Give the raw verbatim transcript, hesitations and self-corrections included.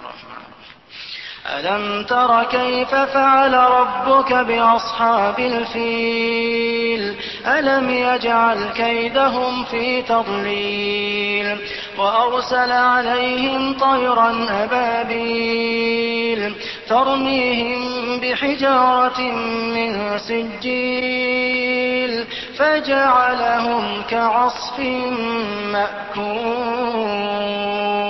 الرحمن الرحيم. ألم تر كيف فعل ربك بأصحاب الفيل ألم يجعل كيدهم في تضليل وأرسل عليهم طيرا أبابيل ترميهم بحجارة من سجيل فجعلهم كعصف مأكول.